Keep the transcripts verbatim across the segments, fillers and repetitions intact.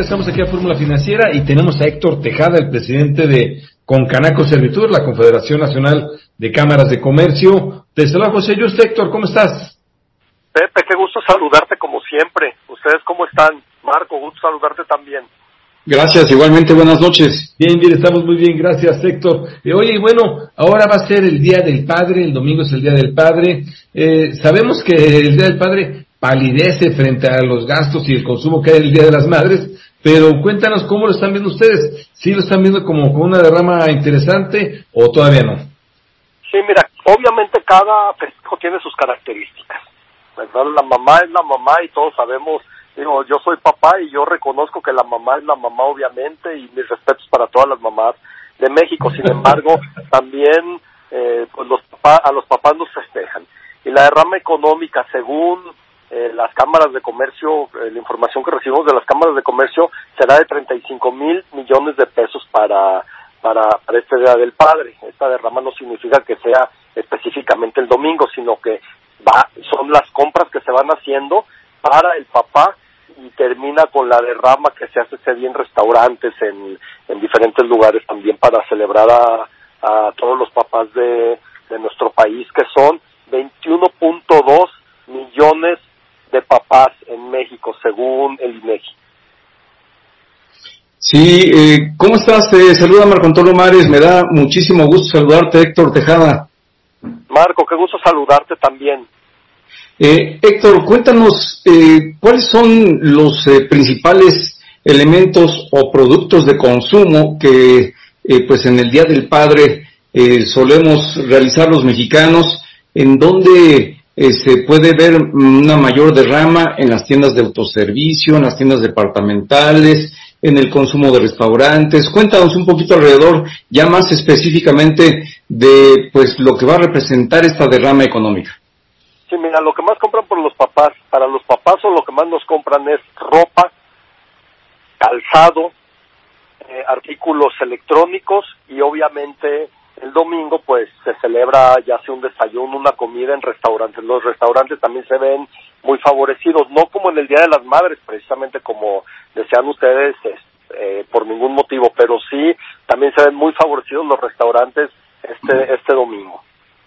regresamos aquí a Fórmula Financiera y tenemos a Héctor Tejada, el presidente de Concanaco Servitur, la Confederación Nacional de Cámaras de Comercio. Te saluda José Yuste. Héctor, ¿cómo estás? Pepe, qué gusto saludarte como siempre. ¿Ustedes cómo están? Marco, gusto saludarte también. Gracias, igualmente, buenas noches. Bien, bien, estamos muy bien, gracias, Héctor. Eh, oye, y bueno, ahora va a ser el Día del Padre, el domingo es el Día del Padre. Eh, sabemos que el Día del Padre palidece frente a los gastos y el consumo que hay el Día de las Madres, pero cuéntanos cómo lo están viendo ustedes. ¿Sí lo están viendo como con una derrama interesante o todavía no? Sí, mira, obviamente cada festejo tiene sus características, ¿verdad? La mamá es la mamá y todos sabemos. Digo, yo soy papá y yo reconozco que la mamá es la mamá, obviamente, y mis respetos para todas las mamás de México. Sin embargo, también eh, pues los papás, a los papás nos festejan. Y la derrama económica, según eh, las cámaras de comercio, eh, la información que recibimos de las cámaras de comercio, será de treinta y cinco mil millones de pesos para, para, para este Día del Padre. Esta derrama no significa que sea específicamente el domingo, sino que va, son las compras que se van haciendo para el papá y termina con la derrama que se hace ese día en restaurantes, en, en diferentes lugares también para celebrar a, a todos los papás de, de nuestro país, que son veintiuno punto dos millones de papás en México, según el INEGI. Sí, eh, ¿cómo estás? Te saluda Marco Antonio Mares, me da muchísimo gusto saludarte, Héctor Tejada. Marco, qué gusto saludarte también. Eh, Héctor, cuéntanos, eh, ¿cuáles son los eh, principales elementos o productos de consumo que eh, pues en el Día del Padre eh, solemos realizar los mexicanos, en donde eh, se puede ver una mayor derrama en las tiendas de autoservicio, en las tiendas departamentales, en el consumo de restaurantes? Cuéntanos un poquito alrededor, ya más específicamente, de pues lo que va a representar esta derrama económica. Sí, mira, lo que más compran por los papás, para los papás o lo que más nos compran es ropa, calzado, eh, artículos electrónicos y obviamente el domingo pues se celebra ya sea un desayuno, una comida en restaurantes. Los restaurantes también se ven muy favorecidos, no como en el Día de las Madres, precisamente como desean ustedes, eh, por ningún motivo, pero sí también se ven muy favorecidos los restaurantes este este domingo.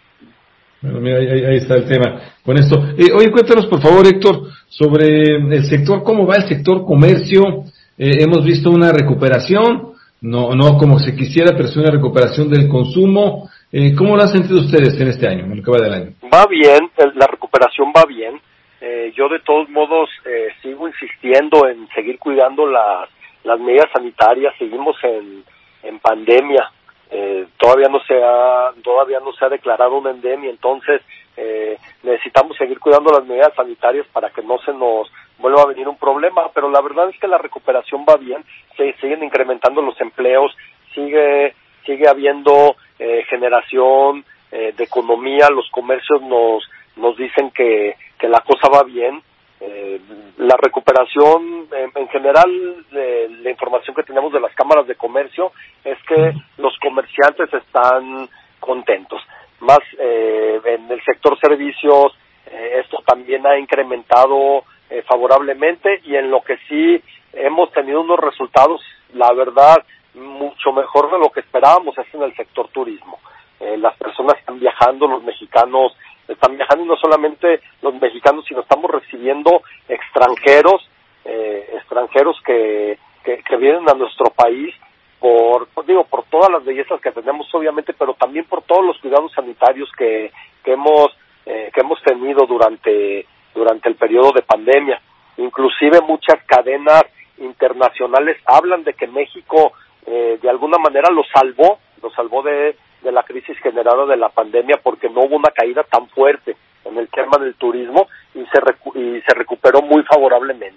Bueno, mira, ahí, ahí está el tema con esto. Eh, oye, cuéntanos por favor, Héctor, sobre el sector, ¿cómo va el sector comercio? Eh, hemos visto una recuperación, no no como se quisiera, pero es una recuperación del consumo. Eh, ¿Cómo lo han sentido ustedes en este año, en lo que va del año? Va bien, la recuperación va bien. Eh, yo de todos modos eh, sigo insistiendo en seguir cuidando las las medidas sanitarias. Seguimos en en pandemia. Eh, todavía no se ha todavía no se ha declarado una endemia, entonces eh, necesitamos seguir cuidando las medidas sanitarias para que no se nos vuelva a venir un problema, pero la verdad es que la recuperación va bien, se siguen incrementando los empleos, sigue sigue habiendo eh, generación eh, de economía, los comercios nos nos dicen que que la cosa va bien. Eh, la recuperación en, en general, eh, la información que tenemos de las cámaras de comercio es que los comerciantes están contentos. Más eh, en el sector servicios, eh, esto también ha incrementado eh, favorablemente, y en lo que sí hemos tenido unos resultados, la verdad, mucho mejor de lo que esperábamos, es en el sector turismo. Eh, las personas están viajando, los mexicanos están viajando, y no solamente los mexicanos, sino estamos recibiendo extranjeros, eh, extranjeros que, que que vienen a nuestro país por, digo, por todas las bellezas que tenemos, obviamente, pero también por todos los cuidados sanitarios que que hemos eh, que hemos tenido durante durante el periodo de pandemia. Inclusive muchas cadenas internacionales hablan de que México eh, de alguna manera lo salvó, lo salvó de de la crisis generada de la pandemia, porque no hubo una caída tan fuerte en el tema del turismo y se recu- y se recuperó muy favorablemente.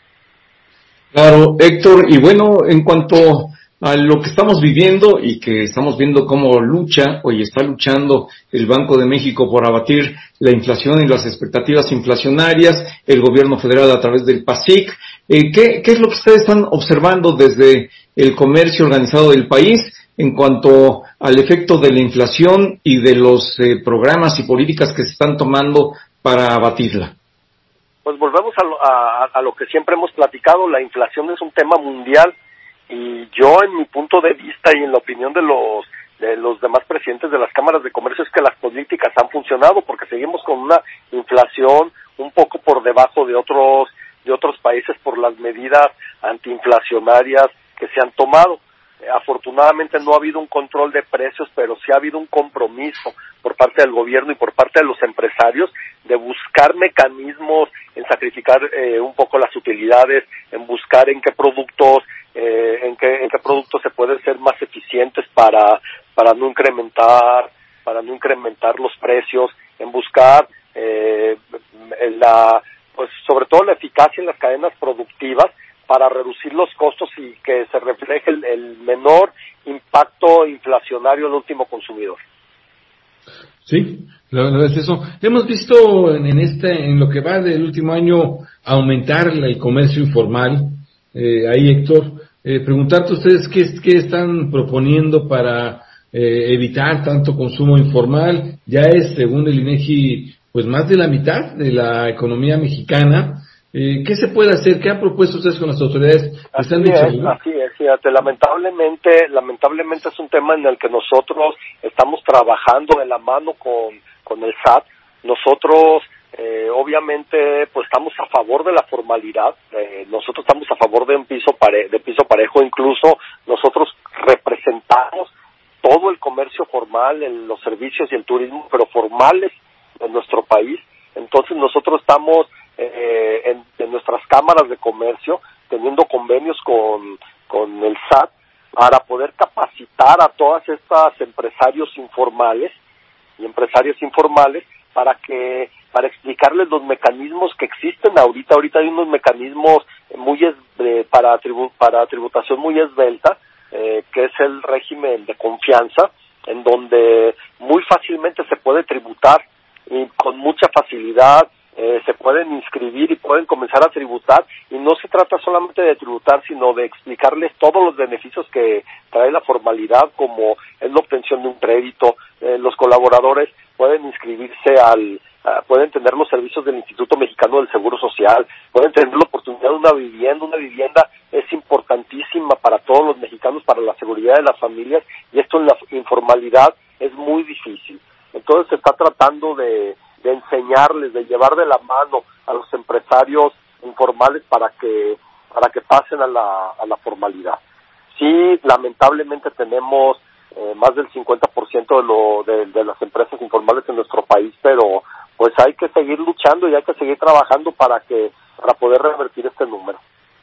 Claro, Héctor, y bueno, en cuanto a lo que estamos viviendo y que estamos viendo cómo lucha, hoy está luchando el Banco de México por abatir la inflación y las expectativas inflacionarias, el gobierno federal a través del PASIC, eh, ¿qué, ¿qué es lo que ustedes están observando desde el comercio organizado del país en cuanto al efecto de la inflación y de los eh, programas y políticas que se están tomando para abatirla? pues volvemos a lo, a, a lo que siempre hemos platicado, la inflación es un tema mundial y yo en mi punto de vista y en la opinión de los de los demás presidentes de las cámaras de comercio es que las políticas han funcionado porque seguimos con una inflación un poco por debajo de otros de otros países por las medidas antiinflacionarias que se han tomado. Eh, afortunadamente no ha habido un control de precios, pero sí ha habido un compromiso por parte del gobierno y por parte de los empresarios de buscar mecanismos en sacrificar eh, un poco las utilidades, en buscar en qué productos eh, en qué en qué productos se pueden ser más eficientes para para no incrementar para no incrementar los precios, en buscar eh, la pues sobre todo la eficacia en las cadenas productivas para reducir los costos y que se refleje el, el menor impacto inflacionario al último consumidor. Sí, la verdad es eso. Hemos visto en, en este, en lo que va del último año, aumentar el comercio informal. Eh, ahí, Héctor, eh, preguntarte a ustedes qué, qué están proponiendo para eh, evitar tanto consumo informal. Ya es, según el INEGI, pues más de la mitad de la economía mexicana. Eh, ¿Qué se puede hacer? ¿Qué han propuesto ustedes con las autoridades? Así ¿Han dicho es, algo? así es, fíjate, lamentablemente, lamentablemente es un tema en el que nosotros estamos trabajando de la mano con, con el S A T. Nosotros, eh, obviamente, pues estamos a favor de la formalidad, eh, nosotros estamos a favor de un piso pare, de piso parejo, incluso nosotros representamos todo el comercio formal, en los servicios y el turismo, pero formales en nuestro país. Entonces nosotros estamos eh, en, en nuestras cámaras de comercio teniendo convenios con, con el S A T para poder capacitar a todas estas empresarios informales y empresarios informales para que para explicarles los mecanismos que existen ahorita. Ahorita hay unos mecanismos muy es, eh, para tribu, para tributación muy esbelta, eh, que es el régimen de confianza, en donde muy fácilmente se puede tributar y con mucha facilidad eh, se pueden inscribir y pueden comenzar a tributar, y no se trata solamente de tributar, sino de explicarles todos los beneficios que trae la formalidad, como es la obtención de un crédito. Eh, los colaboradores pueden inscribirse al uh, pueden tener los servicios del Instituto Mexicano del Seguro Social, pueden tener la oportunidad de una vivienda. Una vivienda es importantísima para todos los mexicanos, para la seguridad de las familias, y esto en la informalidad es muy difícil. Entonces se está tratando de, de enseñarles, de llevar de la mano a los empresarios informales para que para que pasen a la a la formalidad. Sí, lamentablemente tenemos eh, más del cincuenta por ciento de lo de, de las empresas informales en nuestro país, pero pues hay que seguir luchando y hay que seguir trabajando para que para poder revertir este número.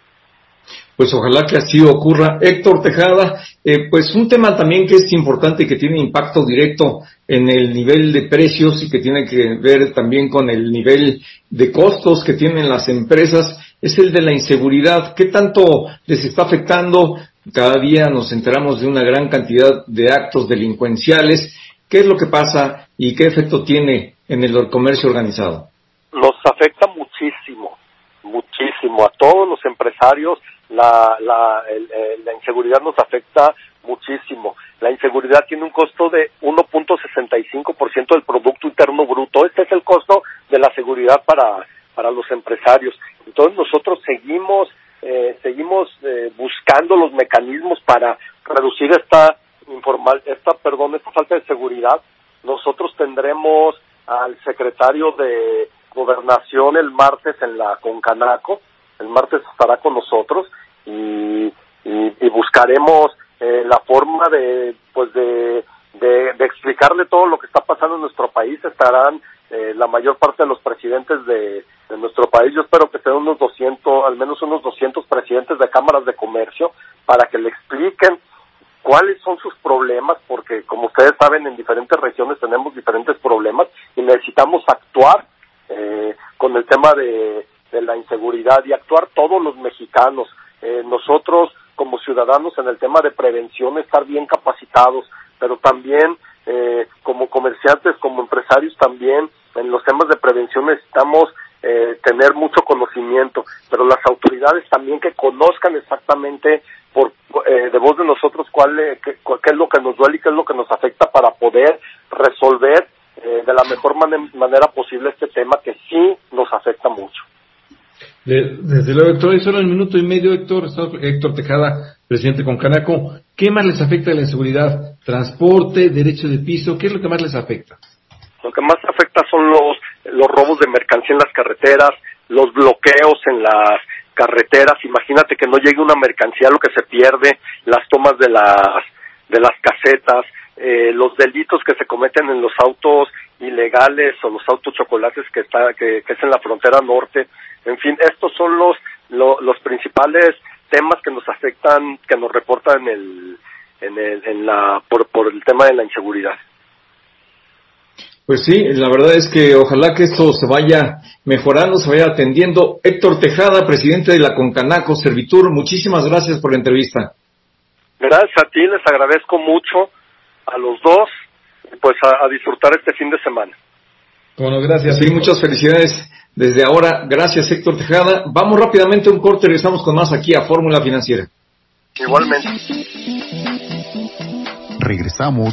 Pues ojalá que así ocurra. Héctor Tejada, eh, pues un tema también que es importante y que tiene impacto directo en el nivel de precios y que tiene que ver también con el nivel de costos que tienen las empresas, es el de la inseguridad. ¿Qué tanto les está afectando? Cada día nos enteramos de una gran cantidad de actos delincuenciales. ¿Qué es lo que pasa y qué efecto tiene en el comercio organizado? Nos afecta muchísimo, muchísimo. A todos los empresarios la la, el, el, la inseguridad nos afecta muchísimo. La inseguridad tiene un costo de uno punto sesenta y cinco por ciento del Producto Interno Bruto. Este es el costo de la seguridad para para los empresarios. Entonces nosotros seguimos eh, seguimos eh, buscando los mecanismos para reducir esta informal esta perdón esta falta de seguridad. Nosotros tendremos al secretario de Gobernación el martes en la Concanaco. El martes estará con nosotros y, y, y buscaremos eh, la forma de pues de, de de explicarle todo lo que está pasando en nuestro país. Estarán eh, la mayor parte de los presidentes de, de nuestro país. Yo espero que sean unos doscientos, al menos unos doscientos presidentes de cámaras de comercio, para que le expliquen cuáles son sus problemas, porque como ustedes saben, en diferentes regiones tenemos diferentes problemas y necesitamos actuar eh, con el tema de de la inseguridad y actuar todos los mexicanos. Eh, nosotros como ciudadanos en el tema de prevención estar bien capacitados, pero también eh, como comerciantes, como empresarios también en los temas de prevención necesitamos eh, tener mucho conocimiento, pero las autoridades también que conozcan exactamente por eh, de voz de nosotros cuál eh, qué, qué es lo que nos duele y qué es lo que nos afecta para poder resolver eh, de la mejor man- manera posible este tema que sí nos afecta mucho. De, desde luego, Héctor, solo en minuto y medio, Héctor, Héctor Tejada, presidente con Canaco, ¿qué más les afecta a la inseguridad? ¿Transporte, derecho de piso? ¿Qué es lo que más les afecta? Lo que más afecta son los, los robos de mercancía en las carreteras, los bloqueos en las carreteras. Imagínate que no llegue una mercancía, lo que se pierde, las tomas de las, de las casetas, eh, los delitos que se cometen en los autos ilegales o los autos chocolates que está, que, que es en la frontera norte. En fin, estos son los, lo, los principales temas que nos afectan, que nos reportan el, en el, en la, por, por el tema de la inseguridad. Pues sí, la verdad es que ojalá que esto se vaya mejorando, se vaya atendiendo. Héctor Tejada, presidente de la Concanaco Servitur, muchísimas gracias por la entrevista. Gracias a ti, les agradezco mucho a los dos, pues a, a disfrutar este fin de semana. Bueno, gracias. Sí, muchas felicidades desde ahora. Gracias, Héctor Tejada. Vamos rápidamente a un corte y regresamos con más aquí a Fórmula Financiera. Igualmente. Regresamos